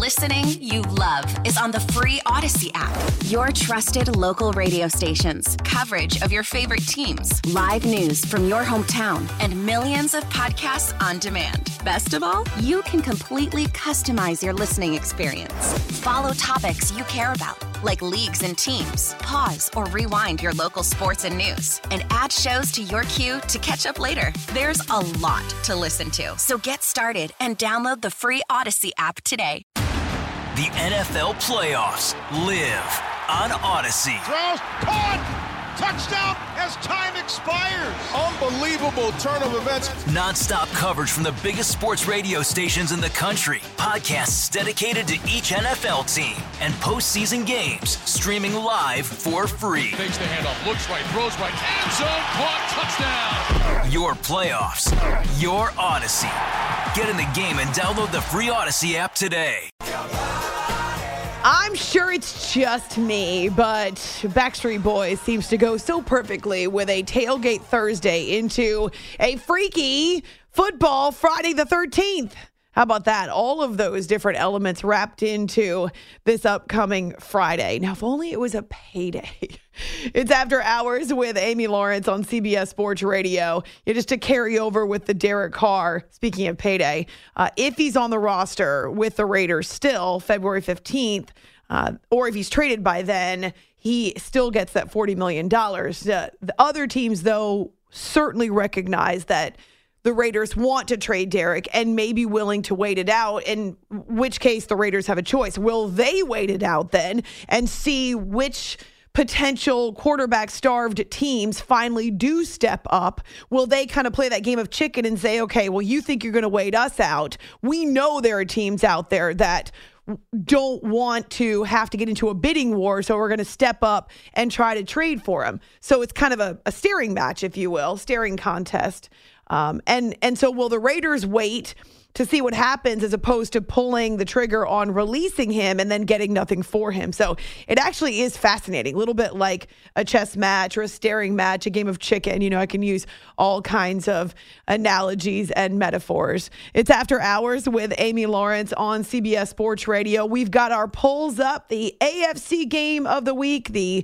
Listening you love is on the free Odyssey app. Your trusted local radio stations, coverage of your favorite teams, live news from your hometown, and millions of podcasts on demand. Best of all, you can completely customize your listening experience. Follow topics you care about, like leagues and teams. Pause or rewind your local sports and news, and add shows to your queue to catch up later. There's a lot to listen to, so get started and download the free Odyssey app today. The NFL playoffs live on Odyssey. Throws, caught! Touchdown as time expires. Unbelievable turn of events. Non-stop coverage from the biggest sports radio stations in the country. Podcasts dedicated to each NFL team. And postseason games streaming live for free. Takes the handoff, looks right, throws right, end zone, caught, touchdown. Your playoffs, your Odyssey. Get in the game and download the free Odyssey app today. I'm sure it's just me, but Backstreet Boys seems to go so perfectly with a tailgate Thursday into a freaky football Friday the 13th. How about that? All of those different elements wrapped into this upcoming Friday. Now, if only it was a payday. It's After Hours with Amy Lawrence on CBS Sports Radio. Just to carry over with the Derek Carr, speaking of payday, if he's on the roster with the Raiders still February 15th, or if he's traded by then, he still gets that $40 million. The other teams, though, certainly recognize that the Raiders want to trade Derek and may be willing to wait it out, in which case the Raiders have a choice. Will they wait it out then and see which potential quarterback-starved teams finally do step up? Will they kind of play that game of chicken and say, okay, well, you think you're going to wait us out? We know there are teams out there that don't want to have to get into a bidding war, so we're going to step up and try to trade for him. So it's kind of a staring match, if you will, staring contest. And so will the Raiders wait to see what happens as opposed to pulling the trigger on releasing him and then getting nothing for him? So it actually is fascinating, a little bit like a chess match or a staring match, a game of chicken. You know, I can use all kinds of analogies and metaphors. It's After Hours with Amy Lawrence on CBS Sports Radio. We've got our polls up, the AFC game of the week, the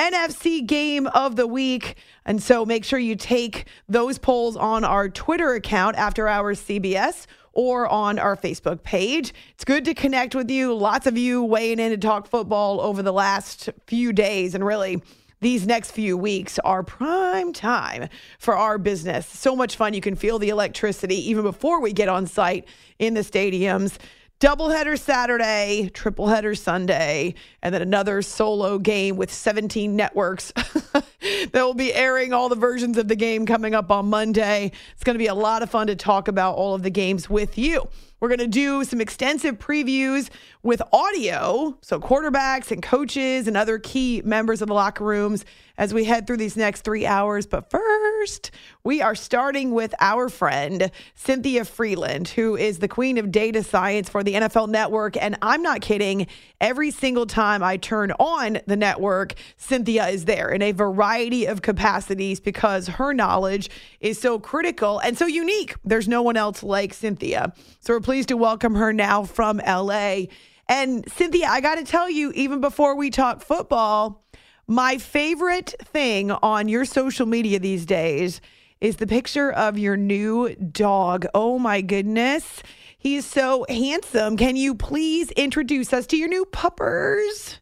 NFC game of the week. And so make sure you take those polls on our Twitter account, After Hours CBS, or on our Facebook page. It's good to connect with you. Lots of you weighing in to talk football over the last few days. And really, these next few weeks are prime time for our business. So much fun. You can feel the electricity even before we get on site in the stadiums. Doubleheader Saturday, tripleheader Sunday, and then another solo game with 17 networks that will be airing all the versions of the game coming up on Monday. It's going to be a lot of fun to talk about all of the games with you. We're going to do some extensive previews with audio, so quarterbacks and coaches and other key members of the locker rooms as we head through these next 3 hours. But first, we are starting with our friend, Cynthia Freeland, who is the queen of data science for the NFL Network. And I'm not kidding. Every single time I turn on the network, Cynthia is there in a variety of capacities because her knowledge is so critical and so unique. There's no one else like Cynthia. So we're pleased to welcome her now from LA. And Cynthia, I got to tell you, even before we talk football, my favorite thing on your social media these days is the picture of your new dog. Oh my goodness. He's so handsome. Can you please introduce us to your new puppers?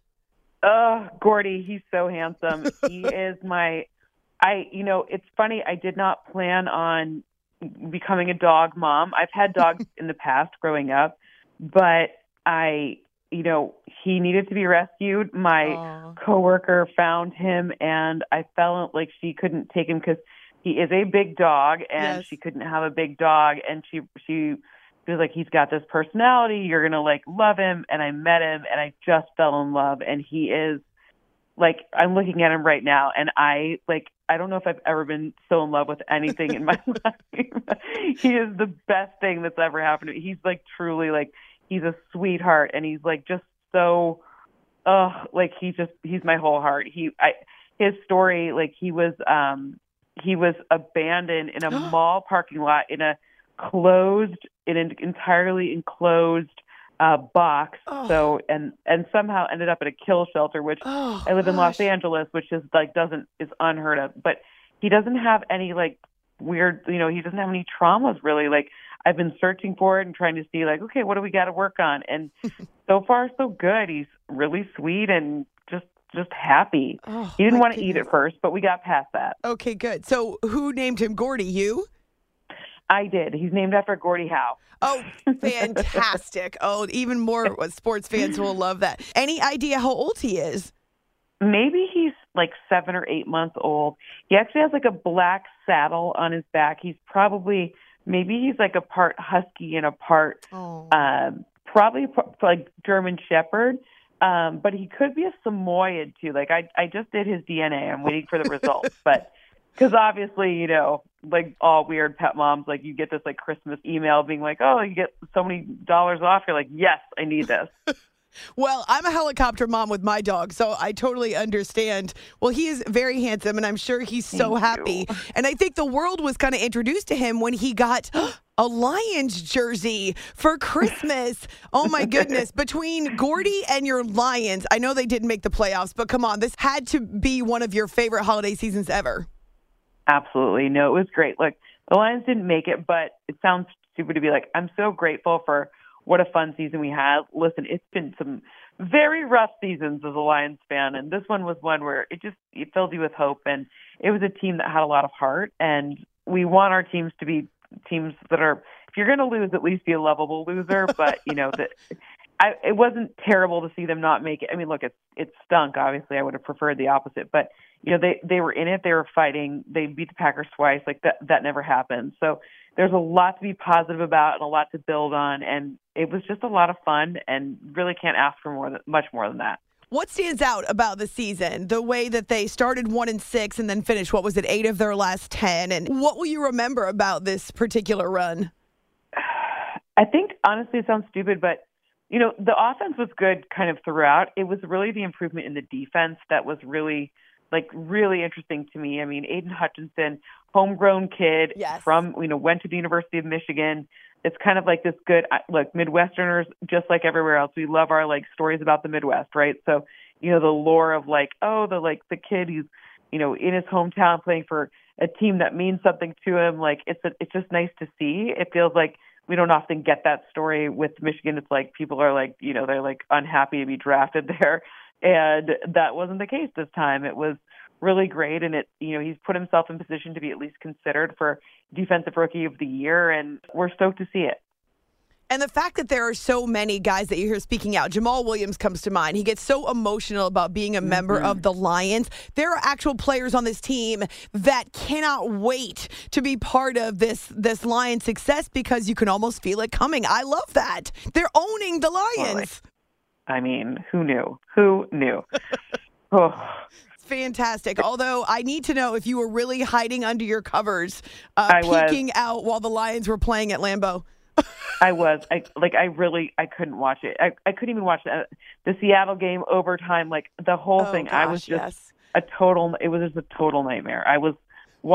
Gordy, he's so handsome. He is it's funny. I did not plan on becoming a dog mom. I've had dogs in the past growing up, but he needed to be rescued. My coworker found him, and I felt like she couldn't take him because he is a big dog, and Yes. she couldn't have a big dog. And she was like, he's got this personality. You're gonna love him. And I met him, and I just fell in love. And he is I'm looking at him right now, and I don't know if I've ever been so in love with anything in my life. He is the best thing that's ever happened to me. He's truly he's a sweetheart, and he's just so, he's my whole heart. His story, he was abandoned in a mall parking lot in an entirely enclosed box. So and somehow ended up at a kill shelter, which I live in Los Angeles, which is is unheard of. But he doesn't have any weird, he doesn't have any traumas really. I've been searching for it and trying to see okay, what do we got to work on? And so far so good. He's really sweet and just happy. He didn't want to eat at first, but we got past that. Okay, good. So who named him Gordie? You? I did. He's named after Gordie Howe. Oh, fantastic. Even more sports fans will love that. Any idea how old he is? Maybe he's 7 or 8 months old. He actually has a black saddle on his back. He's probably, he's a part husky and a part, probably German Shepherd. But he could be a Samoyed too. I just did his DNA. I'm waiting for the results, but because obviously, all weird pet moms, you get this Christmas email being you get so many dollars off. You're yes, I need this. Well, I'm a helicopter mom with my dog, so I totally understand. Well, he is very handsome, and I'm sure he's so happy. And I think the world was kind of introduced to him when he got a Lions jersey for Christmas. Oh, my goodness. Between Gordie and your Lions, I know they didn't make the playoffs, but come on, this had to be one of your favorite holiday seasons ever. Absolutely. No, it was great. The Lions didn't make it, but it sounds stupid to be I'm so grateful for what a fun season we had. Listen, it's been some very rough seasons as a Lions fan, and this one was one where it filled you with hope, and it was a team that had a lot of heart, and we want our teams to be teams that are, if you're going to lose, at least be a lovable loser, but, it wasn't terrible to see them not make it. I mean, look, it stunk, obviously. I would have preferred the opposite, but, they were in it, they were fighting, they beat the Packers twice, that never happened. So there's a lot to be positive about and a lot to build on, and it was just a lot of fun and really can't ask for much more than that. What stands out about the season? The way that they started 1-6 and then finished, 8 of their last 10, and what will you remember about this particular run? I think, honestly, it sounds stupid, but the offense was good kind of throughout. It was really the improvement in the defense that was really interesting to me. I mean, Aiden Hutchinson, homegrown kid from, went to the University of Michigan. It's kind of this good, Midwesterners, just like everywhere else, we love our stories about the Midwest, right? So, the lore of the kid who's, in his hometown playing for a team that means something to him. It's just nice to see. It feels like we don't often get that story with Michigan. It's people are they're unhappy to be drafted there. And that wasn't the case this time. It was really great. And he's put himself in position to be at least considered for Defensive Rookie of the Year. And we're stoked to see it. And the fact that there are so many guys that you hear speaking out, Jamal Williams comes to mind. He gets so emotional about being a member of the Lions. There are actual players on this team that cannot wait to be part of this Lions success because you can almost feel it coming. I love that. They're owning the Lions. I mean, who knew? Who knew? It's fantastic. Although I need to know if you were really hiding under your covers, peeking out while the Lions were playing at Lambeau. I was. I couldn't watch it. I couldn't even watch the Seattle game overtime. The whole thing. Gosh, I was just it was just a total nightmare. I was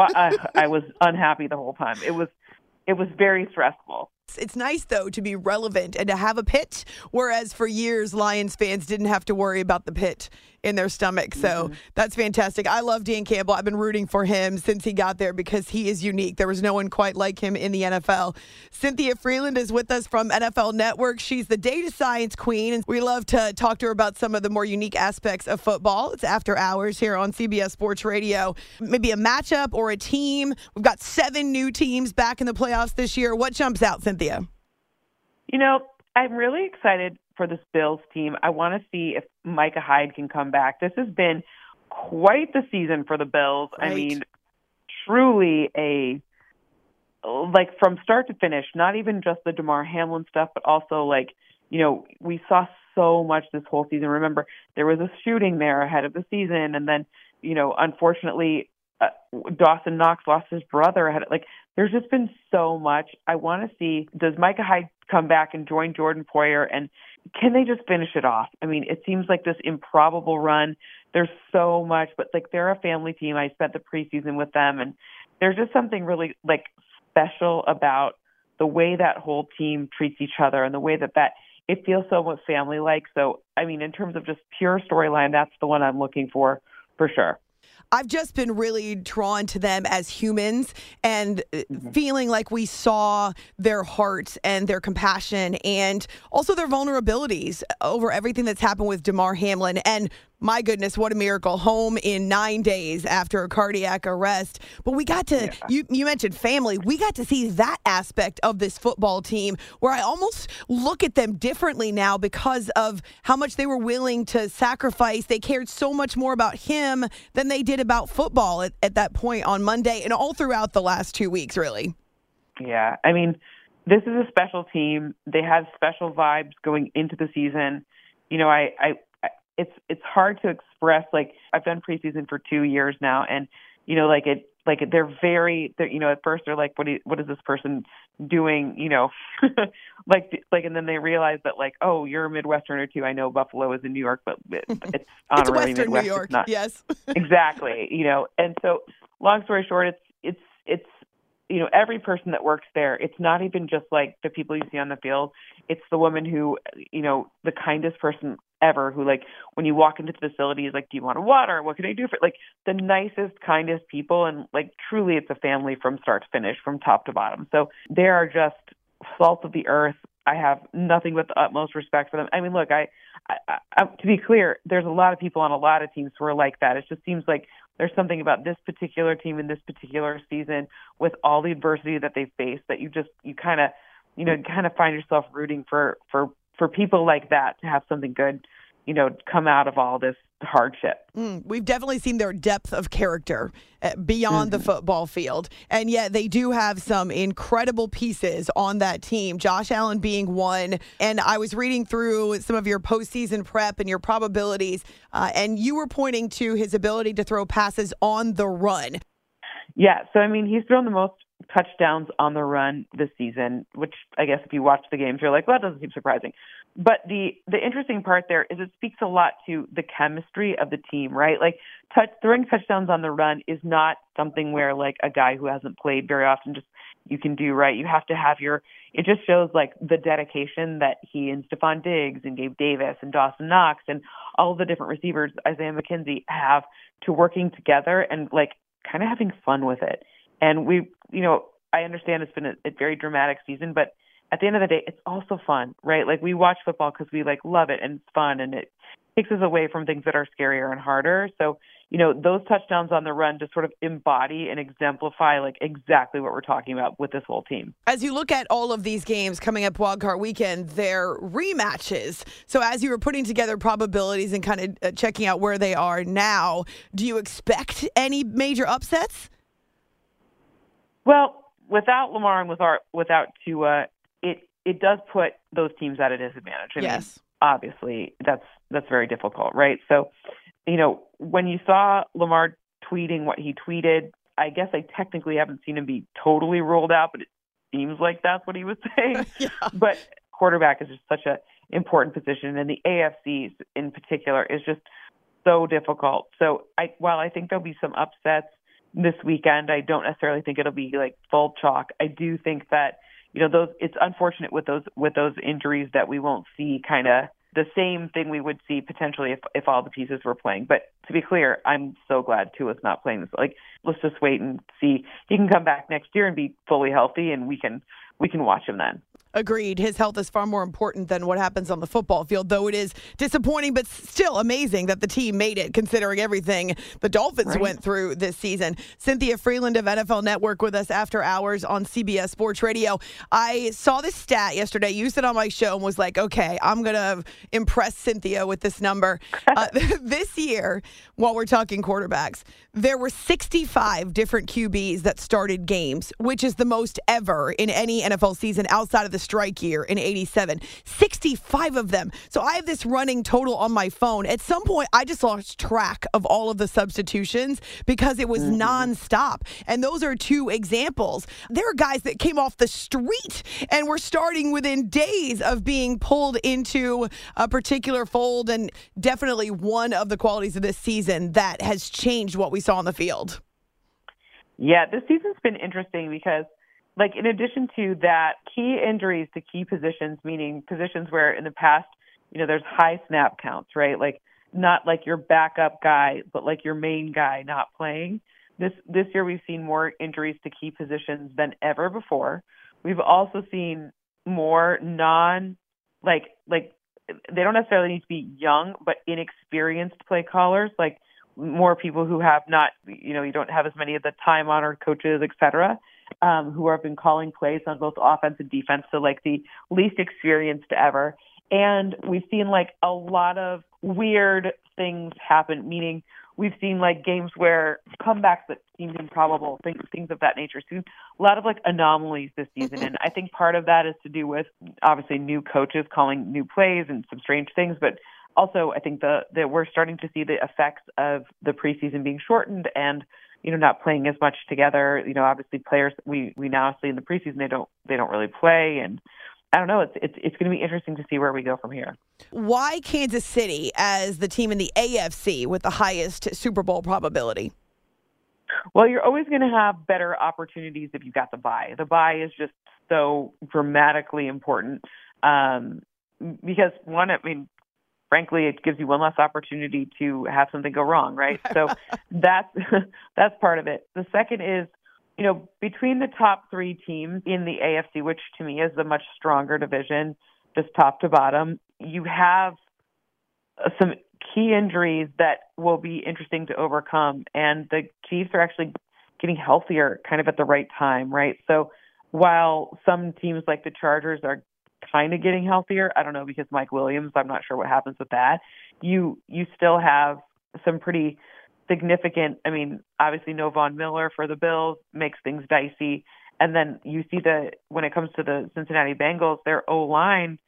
unhappy the whole time. It was very stressful. It's nice, though, to be relevant and to have a pit, whereas for years, Lions fans didn't have to worry about the pit in their stomach. So that's fantastic. I love Dan Campbell. I've been rooting for him since he got there because he is unique. There was no one quite like him in the NFL. Cynthia Freeland is with us from NFL Network. She's the data science queen, and we love to talk to her about some of the more unique aspects of football. It's After Hours here on CBS Sports Radio. Maybe a matchup or a team. We've got 7 new teams back in the playoffs this year. What jumps out, Cynthia? I'm really excited for this Bills team. I want to see if Micah Hyde can come back. This has been quite the season for the Bills. Right. I mean, truly from start to finish, not even just the Damar Hamlin stuff, but also we saw so much this whole season. Remember, there was a shooting there ahead of the season. And then, unfortunately, Dawson Knox lost his brother ahead. There's just been so much. I want to see, does Micah Hyde come back and join Jordan Poyer, and can they just finish it off? I mean, it seems like this improbable run. There's so much, but they're a family team. I spent the preseason with them, and there's just something really special about the way that whole team treats each other and the way that it feels somewhat family-like. So, I mean, in terms of just pure storyline, that's the one I'm looking for sure. I've just been really drawn to them as humans and feeling like we saw their hearts and their compassion and also their vulnerabilities over everything that's happened with Damar Hamlin. And my goodness, what a miracle. Home in 9 days after a cardiac arrest. But we got to, you mentioned family. We got to see that aspect of this football team where I almost look at them differently now because of how much they were willing to sacrifice. They cared so much more about him than they did about football at that point on Monday and all throughout the last 2 weeks, really. Yeah, I mean, this is a special team. They have special vibes going into the season. You know, it's hard to express. Like, I've done preseason for 2 years now, and you know, they're you know, at first they're like, what is this person doing? You know, like, and then they realize that, like, oh, you're a Midwesterner too. I know Buffalo is in New York, but it's honorary Western Midwest. New York, not. Yes, exactly. You know, and so long story short, it's you know, every person that works there, it's not even just like the people you see on the field. It's the woman who, you know, the kindest person ever who, like, when you walk into the facility is like, do you want a water? What can I do for, like, the nicest, kindest people. And like, truly it's a family from start to finish, from top to bottom. So they are just salt of the earth. I have nothing but the utmost respect for them. I mean, look, I to be clear, there's a lot of people on a lot of teams who are like that. It just seems like there's something about this particular team in this particular season with all the adversity that they face that you kind of find yourself rooting for people like that to have something good, you know, come out of all this hardship. We've definitely seen their depth of character beyond the football field. And yet they do have some incredible pieces on that team, Josh Allen being one. And I was reading through some of your postseason prep and your probabilities, and you were pointing to his ability to throw passes on the run. Yeah, so I mean, he's thrown the most touchdowns on the run this season, which I guess if you watch the games, you're like, well, that doesn't seem surprising. But the interesting part there is it speaks a lot to the chemistry of the team, right? Like, throwing touchdowns on the run is not something where, like, a guy who hasn't played very often just you can do, right? You have to have it just shows, like, the dedication that he and Stephon Diggs and Gabe Davis and Dawson Knox and all of the different receivers, Isaiah McKenzie, have to working together and, like, kind of having fun with it. And I understand it's been a very dramatic season, but at the end of the day, it's also fun, right? Like, we watch football because we, like, love it and it's fun and it takes us away from things that are scarier and harder. So, you know, those touchdowns on the run just sort of embody and exemplify, like, exactly what we're talking about with this whole team. As you look at all of these games coming up Wildcard Weekend, they're rematches. So as you were putting together probabilities and kind of checking out where they are now, do you expect any major upsets? Well, without Lamar and without Tua, it does put those teams at a disadvantage. I mean, obviously, that's very difficult, right? So, you know, when you saw Lamar tweeting what he tweeted, I guess I technically haven't seen him be totally ruled out, but it seems like that's what he was saying. But quarterback is just such an important position, and the AFC in particular is just so difficult. So while I think there'll be some upsets this weekend, I don't necessarily think it'll be like full chalk. I do think that, you know, it's unfortunate with those injuries that we won't see kind of the same thing we would see potentially if all the pieces were playing. But to be clear, I'm so glad Tua's not playing this. Like, let's just wait and see. He can come back next year and be fully healthy, and we can watch him then. Agreed. His health is far more important than what happens on the football field, though it is disappointing, but still amazing that the team made it, considering everything the Dolphins went through this season. Cynthia Freeland of NFL Network with us after hours on CBS Sports Radio. I saw this stat yesterday, used it on my show, and was like, okay, I'm going to impress Cynthia with this number. This year, while we're talking quarterbacks, there were 65 different QBs that started games, which is the most ever in any NFL season outside of the strike year in 87. 65 of them. So I have this running total on my phone. At some point, I just lost track of all of the substitutions because it was nonstop. And those are two examples. There are guys that came off the street and were starting within days of being pulled into a particular fold, and definitely one of the qualities of this season that has changed what we saw on the field. Yeah, this season's been interesting because like, in addition to that, key injuries to key positions, meaning positions where in the past, there's high snap counts, right? Like, not like your backup guy, but like your main guy not playing. This year we've seen more injuries to key positions than ever before. We've also seen more they don't necessarily need to be young, but inexperienced play callers, like more people who have not, you don't have as many of the time-honored coaches, et cetera, who have been calling plays on both offense and defense, so like the least experienced ever. And we've seen like a lot of weird things happen, meaning we've seen like games where comebacks that seemed improbable, things of that nature. So a lot of like anomalies this season. And I think part of that is to do with obviously new coaches calling new plays and some strange things. But also I think that we're starting to see the effects of the preseason being shortened and, not playing as much together. Obviously players we now see in the preseason, they don't really play. And I don't know. It's going to be interesting to see where we go from here. Why Kansas City as the team in the AFC with the highest Super Bowl probability? Well, you're always going to have better opportunities if you've got the bye. The bye is just so dramatically important because frankly, it gives you one less opportunity to have something go wrong, right? So that's part of it. The second is, between the top three teams in the AFC, which to me is the much stronger division, just top to bottom, you have some key injuries that will be interesting to overcome. And the Chiefs are actually getting healthier kind of at the right time, right? So while some teams like the Chargers are kind of getting healthier, I don't know, because Mike Williams, I'm not sure what happens with that. You still have some pretty significant, obviously no Von Miller for the Bills makes things dicey. And then you see when it comes to the Cincinnati Bengals, their O-line,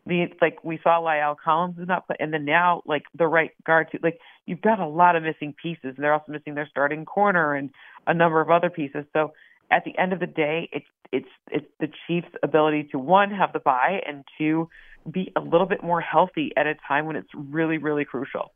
we saw La'el Collins is not playing, and then now the right guard too. You've got a lot of missing pieces. They're also missing their starting corner and a number of other pieces. So at the end of the day, it's the Chiefs' ability to, one, have the bye, and two, be a little bit more healthy at a time when it's really, really crucial.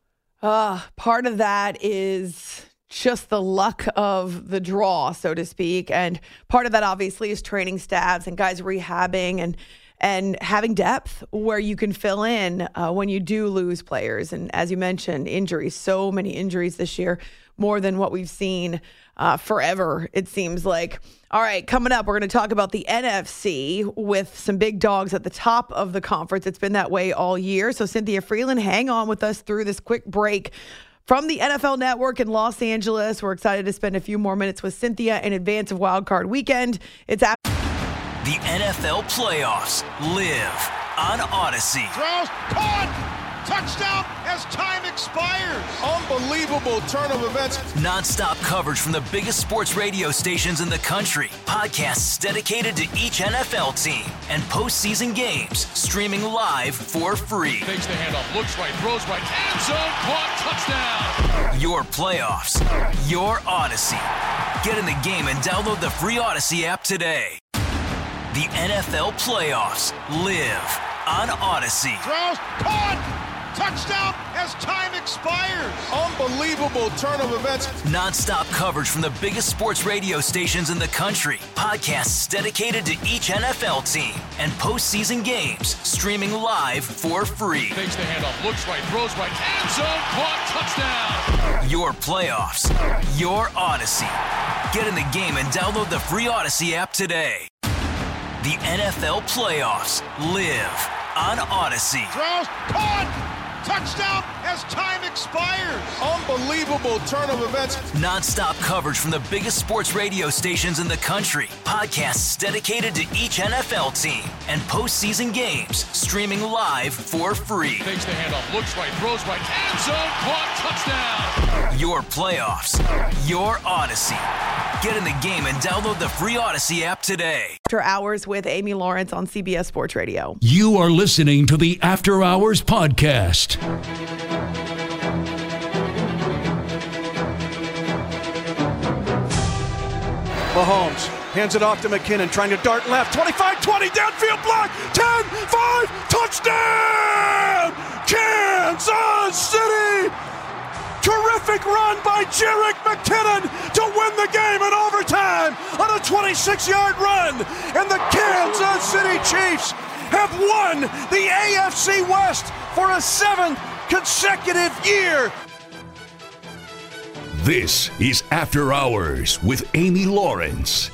Part of that is just the luck of the draw, so to speak. And part of that obviously is training staffs and guys rehabbing and having depth where you can fill in when you do lose players. And as you mentioned, injuries, so many injuries this year, more than what we've seen forever, it seems like. All right, coming up, we're going to talk about the NFC with some big dogs at the top of the conference. It's been that way all year. So Cynthia Freeland, hang on with us through this quick break from the NFL Network in Los Angeles. We're excited to spend a few more minutes with Cynthia in advance of Wild Card Weekend. It's after the NFL playoffs live on Odyssey. Throws, caught! Touchdown as time expires. Unbelievable turn of events. Non-stop coverage from the biggest sports radio stations in the country. Podcasts dedicated to each NFL team and postseason games streaming live for free. Takes the handoff, looks right, throws right, end zone, caught, touchdown. Your playoffs, your Odyssey. Get in the game and download the free Odyssey app today. The NFL playoffs live on Odyssey. Throws, caught! Touchdown as time expires. Unbelievable turn of events. Non-stop coverage from the biggest sports radio stations in the country. Podcasts dedicated to each NFL team and postseason games streaming live for free. Takes the handoff, looks right, throws right, end zone, caught, touchdown. Your playoffs, your Odyssey. Get in the game and download the free Odyssey app today. The NFL playoffs live on Odyssey. Throws, caught! Touchdown as time expires. Unbelievable turn of events. Non-stop coverage from the biggest sports radio stations in the country. Podcasts dedicated to each NFL team and postseason games streaming live for free. Takes the handoff, looks right, throws right, end zone, caught, touchdown. Your playoffs, your Odyssey. Get in the game and download the free Odyssey app today. After Hours with Amy Lawrence on CBS Sports Radio. You are listening to the After Hours podcast. Mahomes hands it off to McKinnon, trying to dart left. 25-20, downfield block. 10-5, touchdown! Kansas City! Terrific Terrific run by Jerick McKinnon to win the game in overtime on a 26-yard run. And the Kansas City Chiefs have won the AFC West for a 7th consecutive year. This is After Hours with Amy Lawrence.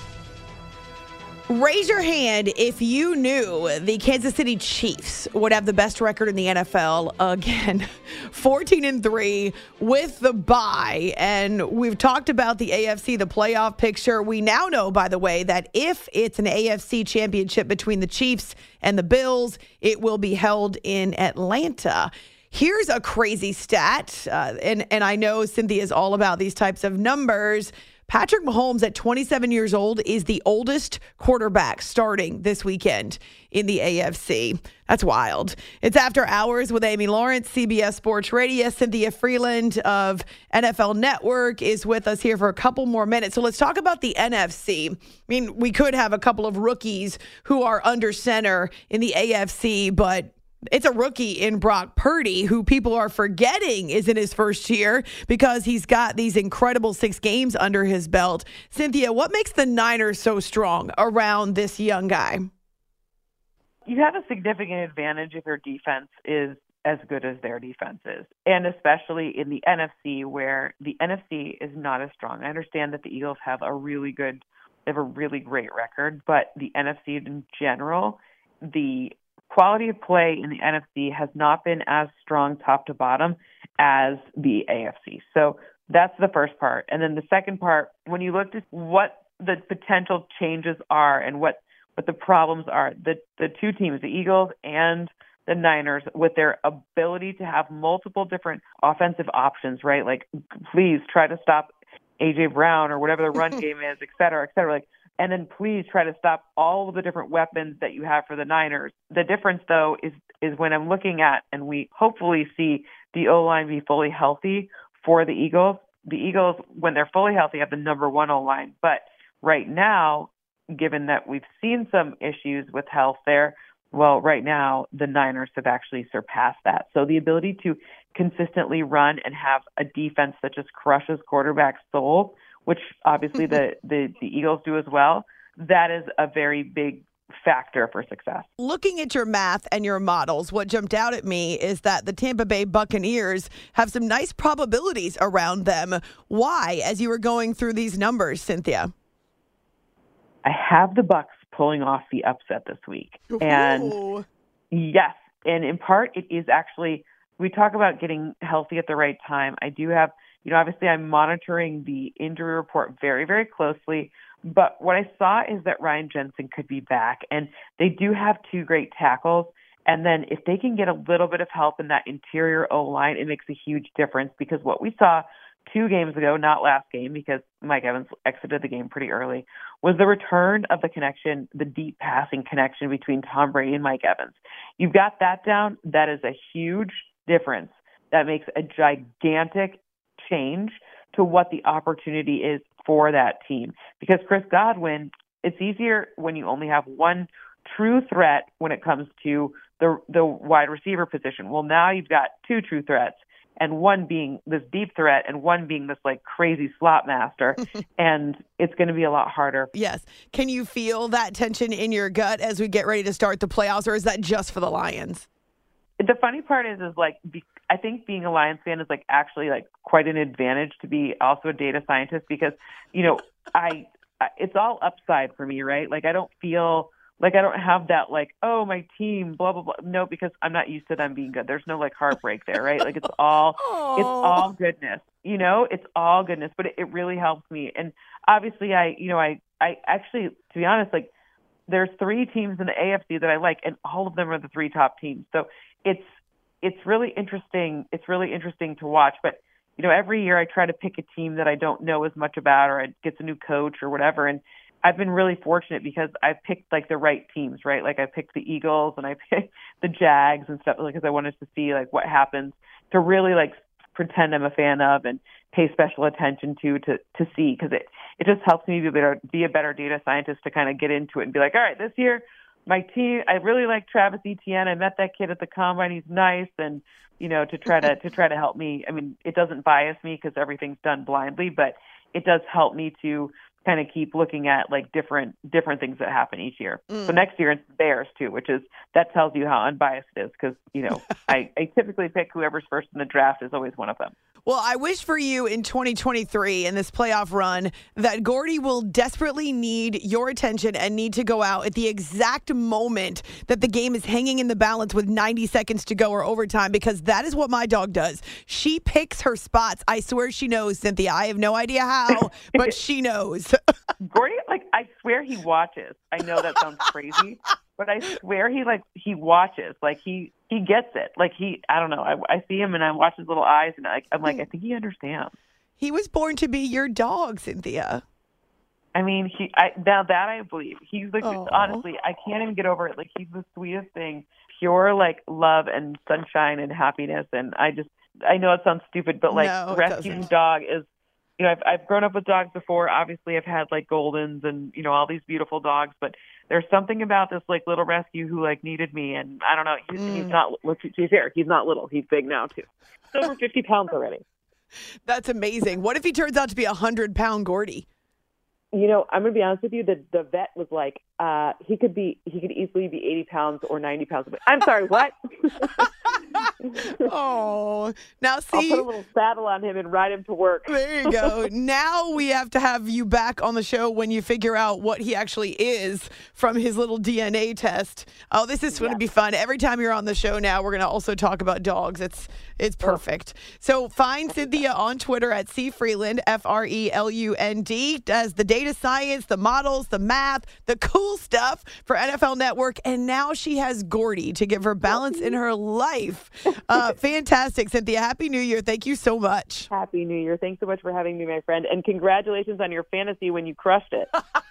Raise your hand if you knew the Kansas City Chiefs would have the best record in the NFL again, 14-3 with the bye. And we've talked about the AFC, the playoff picture. We now know, by the way, that if it's an AFC championship between the Chiefs and the Bills, it will be held in Atlanta. Here's a crazy stat, and I know Cynthia is all about these types of numbers. Patrick Mahomes at 27 years old is the oldest quarterback starting this weekend in the AFC. That's wild. It's After Hours with Amy Lawrence, CBS Sports Radio. Cynthia Freeland of NFL Network is with us here for a couple more minutes. So let's talk about the NFC. I mean, we could have a couple of rookies who are under center in the AFC, but it's a rookie in Brock Purdy, who people are forgetting is in his first year because he's got these incredible 6 games under his belt. Cynthia, what makes the Niners so strong around this young guy? You have a significant advantage if your defense is as good as their defense is, and especially in the NFC, where the NFC is not as strong. I understand that the Eagles have a really great record, but the NFC in general, the quality of play in the NFC has not been as strong top to bottom as the AFC. So that's the first part. And then the second part, when you looked at what the potential changes are and what the problems are, the two teams, the Eagles and the Niners, with their ability to have multiple different offensive options, right? Like, please try to stop A.J. Brown or whatever the run game is, et cetera, like, and then please try to stop all of the different weapons that you have for the Niners. The difference, though, is when I'm looking at, and we hopefully see the O-line be fully healthy for the Eagles. The Eagles, when they're fully healthy, have the number 1 O-line. But right now, given that we've seen some issues with health there, well, right now, the Niners have actually surpassed that. So the ability to consistently run and have a defense that just crushes quarterback soul, which obviously the Eagles do as well, that is a very big factor for success. Looking at your math and your models, what jumped out at me is that the Tampa Bay Buccaneers have some nice probabilities around them. Why, as you were going through these numbers, Cynthia? I have the Bucs pulling off the upset this week. Ooh. And yes, and in part it is actually, we talk about getting healthy at the right time. I do have, obviously I'm monitoring the injury report very, very closely, but what I saw is that Ryan Jensen could be back, and they do have 2 great tackles. And then if they can get a little bit of help in that interior O-line, it makes a huge difference, because what we saw 2 games ago, not last game because Mike Evans exited the game pretty early, was the return of the connection, the deep passing connection between Tom Brady and Mike Evans. You've got that down. That is a huge difference. That makes a gigantic change to what the opportunity is for that team. Because Chris Godwin, it's easier when you only have one true threat when it comes to the wide receiver position. Well, now you've got 2 true threats, and one being this deep threat and one being this like crazy slot master. And it's going to be a lot harder. Yes. Can you feel that tension in your gut as we get ready to start the playoffs, or is that just for the Lions? The funny part is like, I think being a Lions fan is like actually like quite an advantage to be also a data scientist, because, it's all upside for me, right? Like, I don't feel like I don't have that like, oh, my team, blah, blah, blah. No, because I'm not used to them being good. There's no like heartbreak there, right? Like it's all goodness, it's all goodness, but it really helps me. And obviously I actually, to be honest, like there's 3 teams in the AFC that I like, and all of them are the 3 top teams. So it's really interesting. It's really interesting to watch, but every year I try to pick a team that I don't know as much about, or it gets a new coach or whatever. And I've been really fortunate because I've picked like the right teams, right? Like I picked the Eagles and I picked the Jags and stuff, because I wanted to see like what happens, to really like pretend I'm a fan of and pay special attention to see, because it just helps me be a better data scientist, to kind of get into it and be like, all right, this year my team, I really like Travis Etienne. I met that kid at the combine. He's nice, and to try to help me. I mean, it doesn't bias me because everything's done blindly, but it does help me to kind of keep looking at like different things that happen each year. So next year it's Bears too, that tells you how unbiased it is because, I typically pick whoever's first in the draft is always one of them. Well, I wish for you in 2023 in this playoff run that Gordy will desperately need your attention and need to go out at the exact moment that the game is hanging in the balance with 90 seconds to go or overtime, because that is what my dog does. She picks her spots. I swear she knows, Cynthia. I have no idea how, but she knows. Gordy, I swear he watches. I know that sounds crazy, but I swear he watches. He gets it. I don't know. I see him and I watch his little eyes and I'm like, I think he understands. He was born to be your dog, Cynthia. I mean, now that I believe. He's honestly, I can't even get over it. He's the sweetest thing. Pure love and sunshine and happiness. And I know it sounds stupid, but no, rescuing dog is, I've grown up with dogs before. Obviously, I've had Goldens and all these beautiful dogs, but there's something about this little rescue who needed me, and I don't know. He's not. To be fair, he's not little. He's big now too. He's over 50 pounds already. That's amazing. What if he turns out to be 100-pound Gordy? I'm going to be honest with you. The vet was like, he could easily be 80 pounds or 90 pounds. I'm sorry, what? Oh, now see, I'll put a little saddle on him and ride him to work. There you go. Now we have to have you back on the show when you figure out what he actually is from his little DNA test. Oh, this is going to be fun. Every time you're on the show now, we're going to also talk about dogs. It's perfect. So find Cynthia on Twitter at CFreeland, FRELUND, does the data science, the models, the math, the cool stuff for NFL Network. And now she has Gordy to give her balance in her life. Fantastic, Cynthia. Happy New Year. Thank you so much. Happy New Year. Thanks so much for having me, my friend. And congratulations on your fantasy when you crushed it.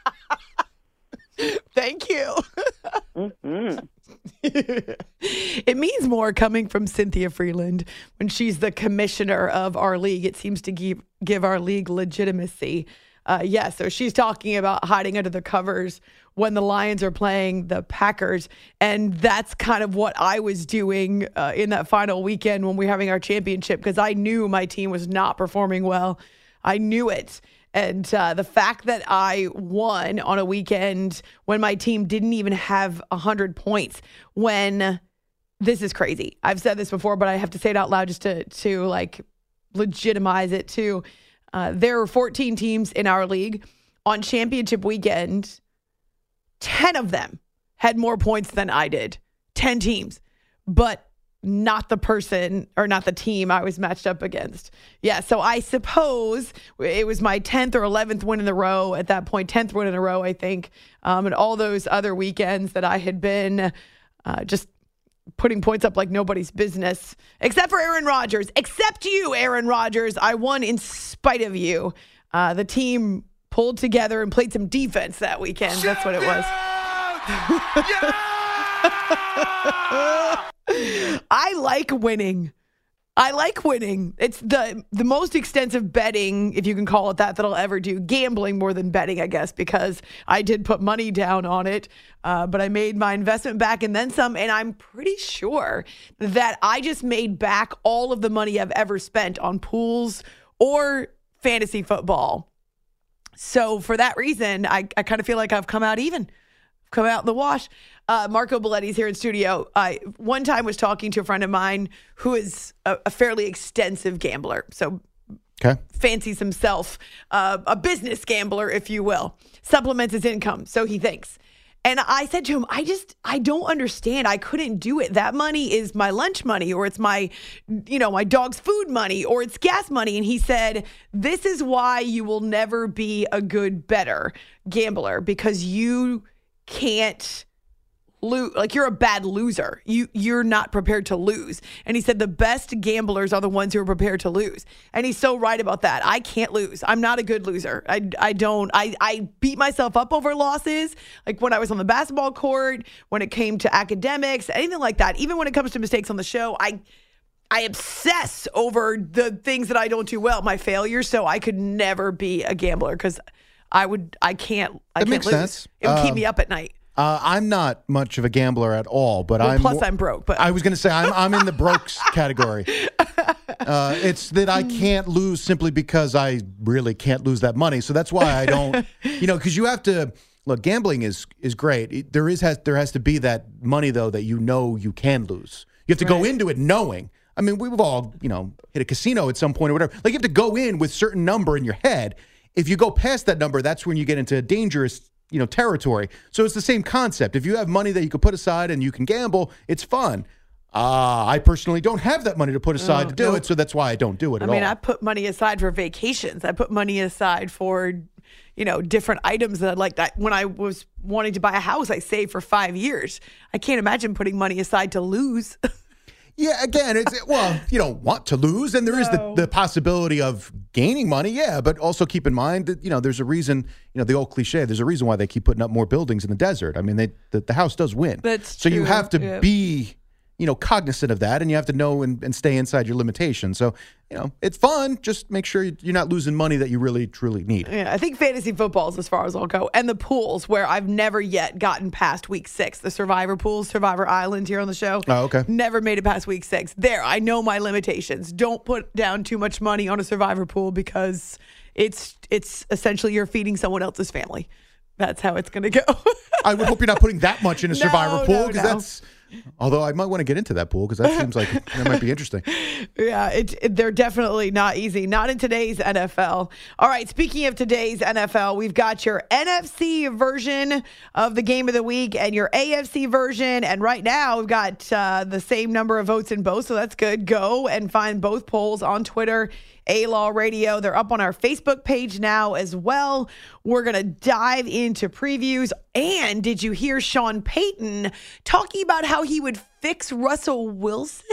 Thank you. Mm-hmm. It means more coming from Cynthia Freeland when she's the commissioner of our league. It seems to give our league legitimacy. So she's talking about hiding under the covers when the Lions are playing the Packers. And that's kind of what I was doing in that final weekend when we were having our championship, because I knew my team was not performing well. I knew it. And the fact that I won on a weekend when my team didn't even have 100 points, when this is crazy. I've said this before, but I have to say it out loud just to legitimize it too. There are 14 teams in our league. On championship weekend, 10 of them had more points than I did. 10 teams. But not the person or not the team I was matched up against. Yeah, so I suppose it was my 10th or 11th win in a row at that point, 10th win in a row, I think. And all those other weekends that I had been just putting points up like nobody's business, except for Aaron Rodgers. Except you, Aaron Rodgers. I won in spite of you. The team pulled together and played some defense that weekend. That's what it was. I like winning. It's the most extensive betting, if you can call it that I'll ever do. Gambling more than betting, I guess, because I did put money down on it. But I made my investment back and then some. And I'm pretty sure that I just made back all of the money I've ever spent on pools or fantasy football. So for that reason, I kind of feel like I've come out in the wash. Marco Belletti's here in studio. I one time was talking to a friend of mine who is a fairly extensive gambler. So fancies himself a business gambler, if you will. Supplements his income, so he thinks. And I said to him, I don't understand. I couldn't do it. That money is my lunch money, or it's my dog's food money, or it's gas money. And he said, this is why you will never be a good better gambler, because you can't lose. Like, you're a bad loser. You're not prepared to lose. And he said the best gamblers are the ones who are prepared to lose. And he's so right about that. I can't lose. I'm not a good loser. I beat myself up over losses. Like when I was on the basketball court, when it came to academics, anything like that. Even when it comes to mistakes on the show, I obsess over the things that I don't do well, my failures. So I could never be a gambler because I can't lose. Sense. It would keep me up at night. I'm not much of a gambler at all, but I'm broke. But I was going to say I'm in the brokes category. It's that I can't lose simply because I really can't lose that money. So that's why I don't, because you have to look. Gambling is great. There has to be that money though that you can lose. You have to go into it knowing. I mean, we've all hit a casino at some point or whatever. Like you have to go in with a certain number in your head. If you go past that number, that's when you get into dangerous territory. So it's the same concept. If you have money that you can put aside and you can gamble, it's fun. I personally don't have that money to put aside to do it, so that's why I don't do it at all. I put money aside for vacations. I put money aside for, different items that like that. When I was wanting to buy a house, I saved for 5 years. I can't imagine putting money aside to lose. Yeah, again, you don't want to lose, and there is the possibility of gaining money, but also keep in mind that, there's a reason, the old cliche, there's a reason why they keep putting up more buildings in the desert. I mean, the house does win. That's so true. You have to be, cognizant of that, and you have to know and stay inside your limitations. So, it's fun. Just make sure you're not losing money that you really, truly need. Yeah, I think fantasy football is as far as I'll go. And the pools, where I've never yet gotten past week 6. The Survivor pools, Survivor Island here on the show. Oh, okay. Never made it past week 6. There, I know my limitations. Don't put down too much money on a Survivor pool because it's essentially you're feeding someone else's family. That's how it's going to go. I would hope you're not putting that much in a Survivor pool because that's... Although I might want to get into that pool because that seems like that might be interesting. Yeah, they're definitely not easy. Not in today's NFL. All right, speaking of today's NFL, we've got your NFC version of the game of the week and your AFC version. And right now, we've got the same number of votes in both, so that's good. Go and find both polls on Twitter, A-Law Radio. They're up on our Facebook page now as well. We're going to dive into previews. And did you hear Sean Payton talking about how he would fix Russell Wilson?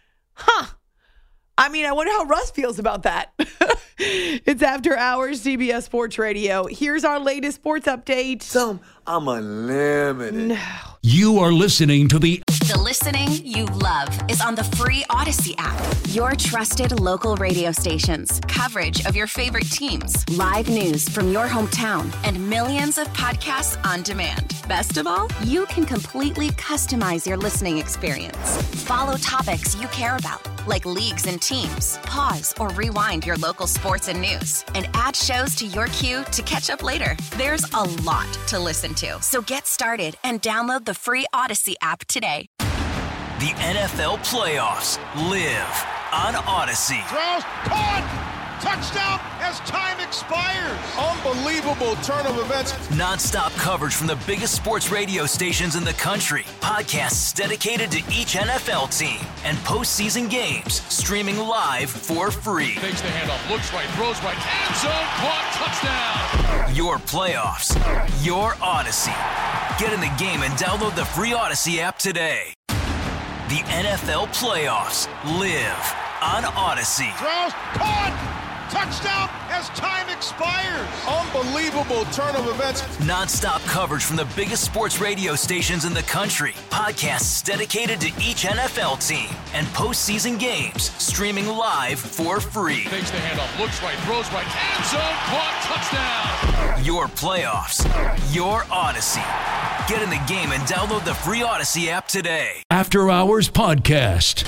I mean, I wonder how Russ feels about that. It's After Hours, CBS Sports Radio. Here's our latest sports update. I'm unlimited. No. You are listening to the listening you love is on the free Odyssey app. Your trusted local radio stations, coverage of your favorite teams, live news from your hometown, and millions of podcasts on demand. Best of all, you can completely customize your listening experience. Follow topics you care about, like leagues and teams. Pause or rewind your local sports and news, and add shows to your queue to catch up later. There's a lot to listen to, so get started and download the free Odyssey app today. The NFL playoffs live on Odyssey. Throws, caught! Touchdown as time expires. Unbelievable turn of events. Non-stop coverage from the biggest sports radio stations in the country. Podcasts dedicated to each NFL team. And postseason games streaming live for free. Takes the handoff, looks right, throws right, end zone, caught, touchdown. Your playoffs, your Odyssey. Get in the game and download the free Odyssey app today. The NFL playoffs live on Odyssey. Throws, caught! Touchdown as time expires. Unbelievable turn of events. Non-stop coverage from the biggest sports radio stations in the country. Podcasts dedicated to each NFL team. And postseason games streaming live for free. Takes the handoff, looks right, throws right, end zone, caught, touchdown. Your playoffs, your Odyssey. Get in the game and download the free Odyssey app today. After Hours Podcast.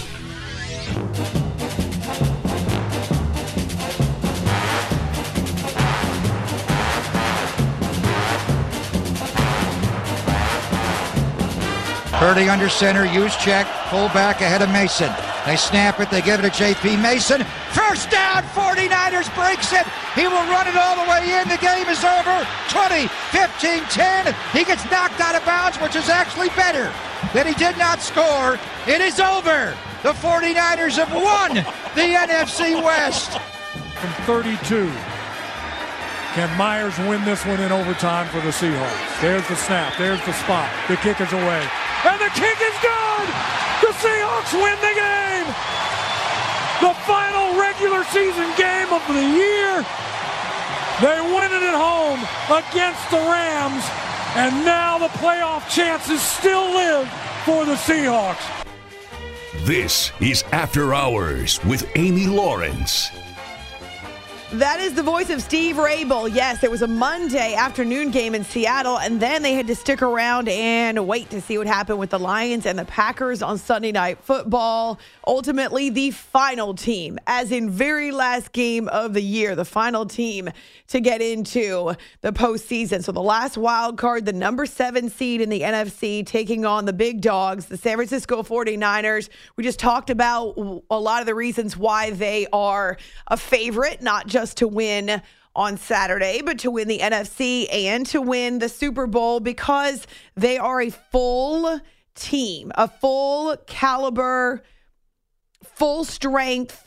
Purdy under center, Juszczyk, fullback ahead of Mason. They snap it, they give it to J.P. Mason. First down, 49ers breaks it. He will run it all the way in. The game is over. 20, 15, 10. He gets knocked out of bounds, which is actually better that he did not score. It is over. The 49ers have won the NFC West. From 32. Can Myers win this one in overtime for the Seahawks? There's the snap. There's the spot. The kick is away. And the kick is good! The Seahawks win the game! The final regular season game of the year. They win it at home against the Rams. And now the playoff chances still live for the Seahawks. This is After Hours with Amy Lawrence. That is the voice of Steve Rabel. Yes, there was a Monday afternoon game in Seattle, and then they had to stick around and wait to see what happened with the Lions and the Packers on Sunday Night Football. Ultimately, the final team, as in very last game of the year, the final team to get into the postseason. So the last wild card, the number 7 seed in the NFC, taking on the big dogs, the San Francisco 49ers. We just talked about a lot of the reasons why they are a favorite, not just to win on Saturday, but to win the NFC and to win the Super Bowl, because they are a full team, a full caliber, full strength,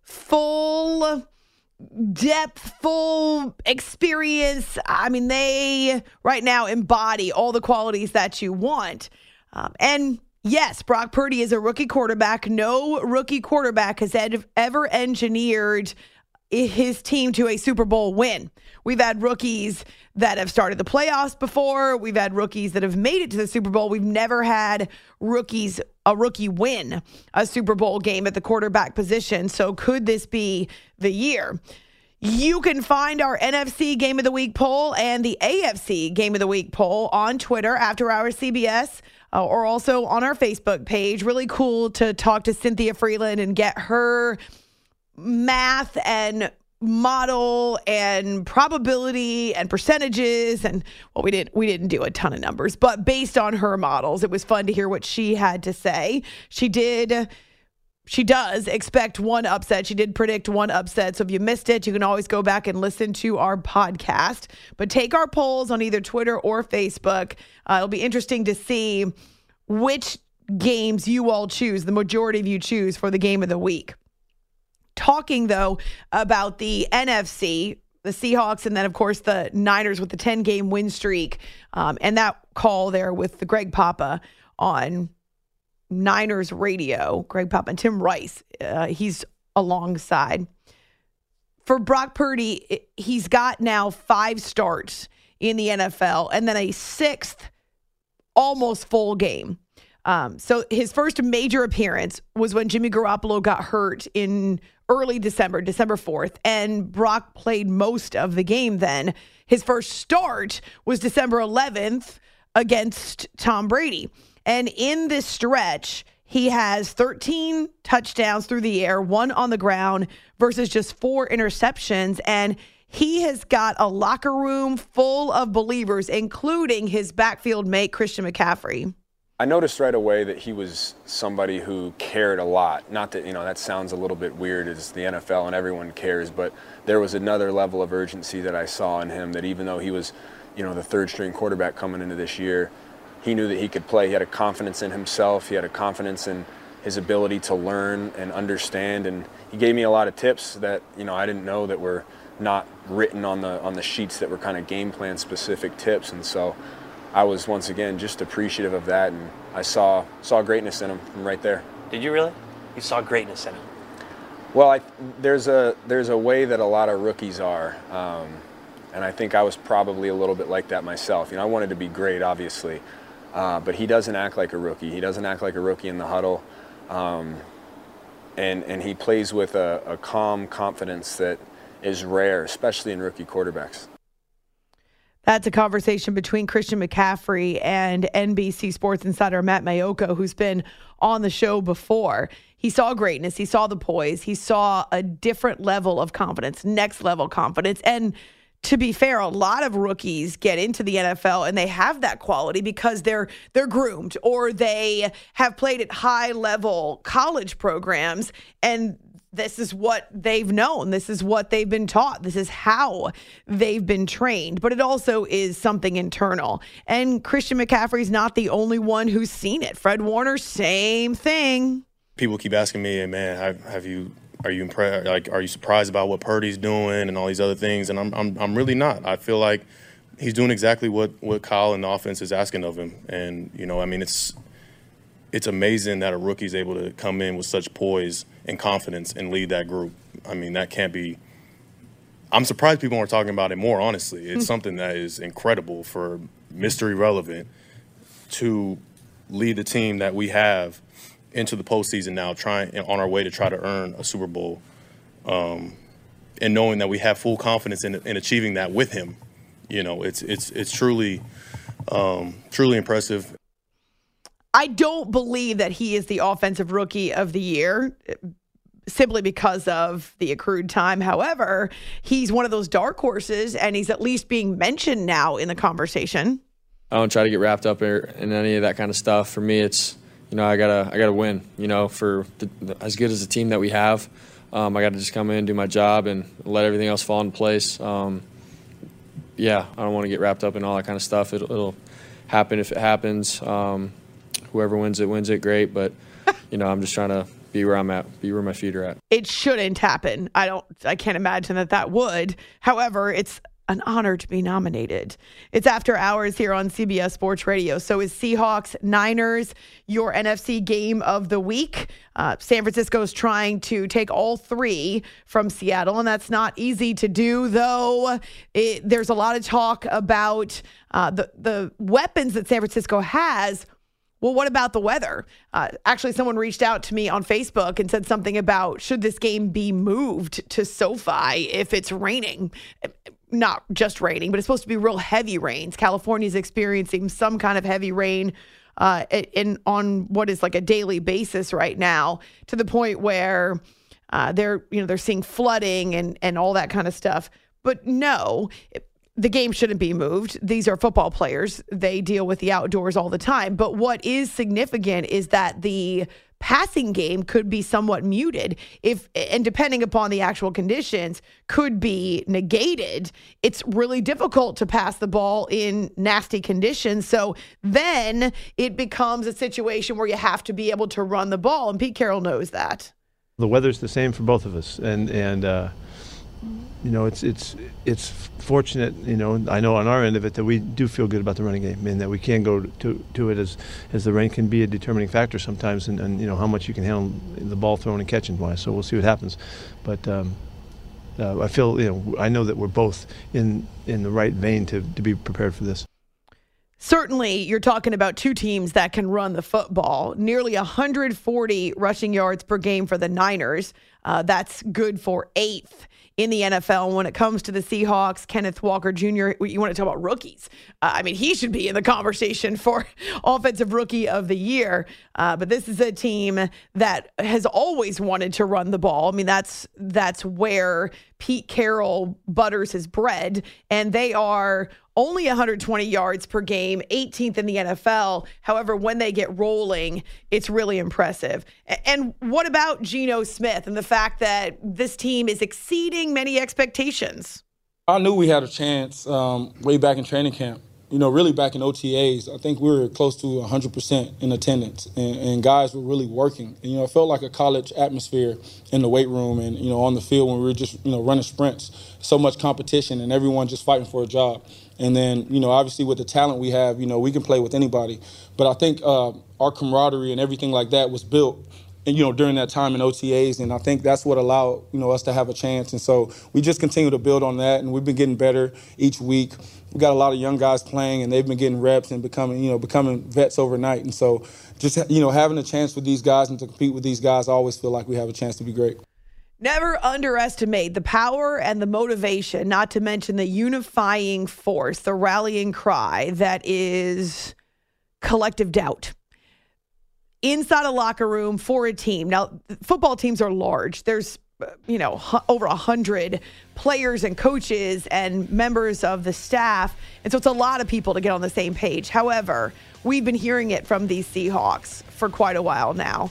full depth, full experience. I mean, they right now embody all the qualities that you want. And yes, Brock Purdy is a rookie quarterback. No rookie quarterback has ever engineered his team to a Super Bowl win. We've had rookies that have started the playoffs before. We've had rookies that have made it to the Super Bowl. We've never had a rookie win a Super Bowl game at the quarterback position. So could this be the year? You can find our NFC Game of the Week poll and the AFC Game of the Week poll on Twitter, After Hours CBS, or also on our Facebook page. Really cool to talk to Cynthia Freeland and get her math and model and probability and percentages, and well, we didn't do a ton of numbers, but based on her models, it was fun to hear what she had to say. She does expect one upset. She did predict one upset. So if you missed it, you can always go back and listen to our podcast, but take our polls on either Twitter or Facebook. It'll be interesting to see which games you all choose, the majority of you choose for the game of the week. Talking, though, about the NFC, the Seahawks, and then, of course, the Niners with the 10-game win streak, and that call there with the Greg Papa on Niners radio, Greg Papa and Tim Rice, he's alongside. For Brock Purdy, he's got now 5 starts in the NFL and then a 6th almost full game. So his first major appearance was when Jimmy Garoppolo got hurt in early December 4th, and Brock played most of the game then. His first start was December 11th against Tom Brady. And in this stretch, he has 13 touchdowns through the air, 1 on the ground versus just 4 interceptions. And he has got a locker room full of believers, including his backfield mate, Christian McCaffrey. I noticed right away that he was somebody who cared a lot. Not that, that sounds a little bit weird, it's the NFL and everyone cares, but there was another level of urgency that I saw in him, that even though he was, the 3rd string quarterback coming into this year, he knew that he could play. He had a confidence in himself. He had a confidence in his ability to learn and understand, and he gave me a lot of tips that, I didn't know that were not written on the sheets, that were kind of game plan specific tips. And so I was once again just appreciative of that, and I saw greatness in him from right there. Did you really? You saw greatness in him? Well, there's a way that a lot of rookies are, and I think I was probably a little bit like that myself. I wanted to be great, obviously, but he doesn't act like a rookie. He doesn't act like a rookie in the huddle, and he plays with a calm confidence that is rare, especially in rookie quarterbacks. That's a conversation between Christian McCaffrey and NBC Sports Insider Matt Maiocco, who's been on the show before. He saw greatness. He saw the poise. He saw a different level of confidence, next level confidence. And to be fair, a lot of rookies get into the NFL and they have that quality because they're groomed, or they have played at high level college programs, and this is what they've known. This is what they've been taught. This is how they've been trained. But it also is something internal. And Christian McCaffrey's not the only one who's seen it. Fred Warner, same thing. People keep asking me, hey, man, are you impressed? Like, are you surprised about what Purdy's doing and all these other things? And I'm really not. I feel like he's doing exactly what Kyle and the offense is asking of him. And it's amazing that a rookie's able to come in with such poise and confidence and lead that group. That can't be – I'm surprised people aren't talking about it more, honestly. It's something that is incredible for Mr. Irrelevant to lead the team that we have into the postseason now, on our way to try to earn a Super Bowl. knowing that we have full confidence in achieving that with him. You know, it's truly impressive. I don't believe that he is the offensive rookie of the year simply because of the accrued time. However, he's one of those dark horses, and he's at least being mentioned now in the conversation. I don't try to get wrapped up in any of that kind of stuff. For me, it's, you know, I gotta win. You know, for as good as the team that we have, I got to just come in, do my job, and let everything else fall into place. Yeah, I don't want to get wrapped up in all that kind of stuff. It'll happen if it happens. Whoever wins it, great. But, you know, I'm just trying to be where I'm at, be where my feet are at. It shouldn't happen. I can't imagine that would. However, it's an honor to be nominated. It's After Hours here on CBS Sports Radio. So is Seahawks Niners your NFC game of the week? San Francisco is trying to take all three from Seattle, and that's not easy to do, though. There's a lot of talk about the weapons that San Francisco has. Well, what about the weather? Actually, someone reached out to me on Facebook and said something about, should this game be moved to SoFi if it's raining? Not just raining, but it's supposed to be real heavy rains. California's experiencing some kind of heavy rain on what is like a daily basis right now, to the point where they're seeing flooding and all that kind of stuff. But no, the game shouldn't be moved. These are football players. They deal with the outdoors all the time. But what is significant is that the passing game could be somewhat muted and depending upon the actual conditions, could be negated. It's really difficult to pass the ball in nasty conditions. So then it becomes a situation where you have to be able to run the ball. And Pete Carroll knows that. The weather's the same for both of us. And you know, it's fortunate, you know, I know on our end of it that we do feel good about the running game and that we can go to it as the rain can be a determining factor sometimes and you know, how much you can handle the ball thrown and catching wise. So we'll see what happens. But I feel, you know, I know that we're both in the right vein to be prepared for this. Certainly, you're talking about two teams that can run the football. Nearly 140 rushing yards per game for the Niners. That's good for 8th in the NFL. When it comes to the Seahawks, Kenneth Walker Jr., you want to talk about rookies. I mean, he should be in the conversation for Offensive Rookie of the Year. But this is a team that has always wanted to run the ball. I mean, that's where Pete Carroll butters his bread. And they are only 120 yards per game, 18th in the NFL. However, when they get rolling, it's really impressive. And what about Geno Smith and the fact that this team is exceeding many expectations? I knew we had a chance way back in training camp. You know, really back in OTAs, I think we were close to 100% in attendance, and guys were really working. And, you know, it felt like a college atmosphere in the weight room and, you know, on the field when we were just, you know, running sprints. So much competition and everyone just fighting for a job. And then, you know, obviously with the talent we have, you know, we can play with anybody. But I think our camaraderie and everything like that was built, and, you know, during that time in OTAs, and I think that's what allowed, you know, us to have a chance. And so we just continue to build on that, and we've been getting better each week. We got a lot of young guys playing, and they've been getting reps and becoming vets overnight. And so just, you know, having a chance with these guys and to compete with these guys, I always feel like we have a chance to be great. Never underestimate the power and the motivation, not to mention the unifying force, the rallying cry that is collective doubt. Inside a locker room for a team. Now, football teams are large. There's, you know, over 100 players and coaches and members of the staff. And so it's a lot of people to get on the same page. However, we've been hearing it from these Seahawks for quite a while now.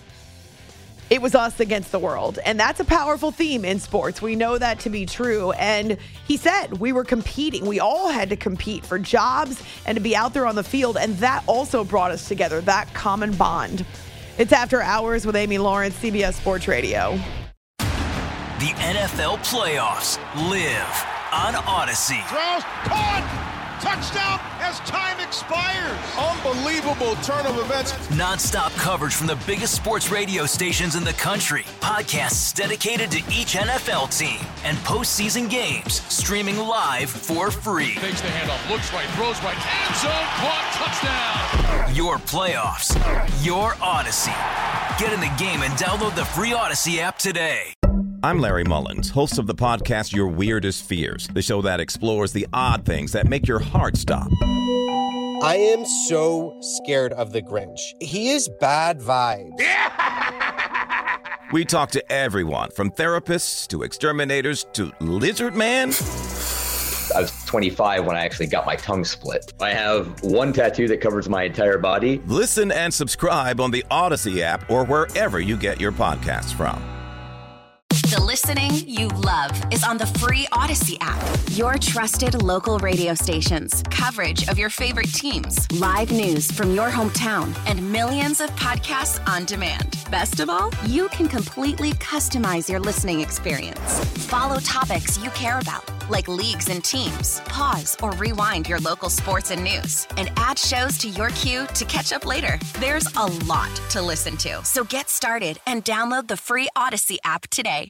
It was us against the world. And that's a powerful theme in sports. We know that to be true. And he said we were competing. We all had to compete for jobs and to be out there on the field. And that also brought us together, that common bond. It's After Hours with Amy Lawrence, CBS Sports Radio. The NFL playoffs live on Odyssey. Throws, caught! Touchdown as time expires. Unbelievable turn of events. Non-stop coverage from the biggest sports radio stations in the country. Podcasts dedicated to each NFL team. And postseason games streaming live for free. Takes the handoff, looks right, throws right, end zone, caught, touchdown. Your playoffs, your Odyssey. Get in the game and download the free Odyssey app today. I'm Larry Mullins, host of the podcast Your Weirdest Fears, the show that explores the odd things that make your heart stop. I am so scared of the Grinch. He is bad vibes. We talk to everyone from therapists to exterminators to lizard man. I was 25 when I actually got my tongue split. I have one tattoo that covers my entire body. Listen and subscribe on the Odyssey app or wherever you get your podcasts from. The listening you love is on the free Odyssey app. Your trusted local radio stations, coverage of your favorite teams, live news from your hometown, and millions of podcasts on demand. Best of all, you can completely customize your listening experience. Follow topics you care about, like leagues and teams. Pause or rewind your local sports and news, and add shows to your queue to catch up later. There's a lot to listen to, so get started and download the free Odyssey app today.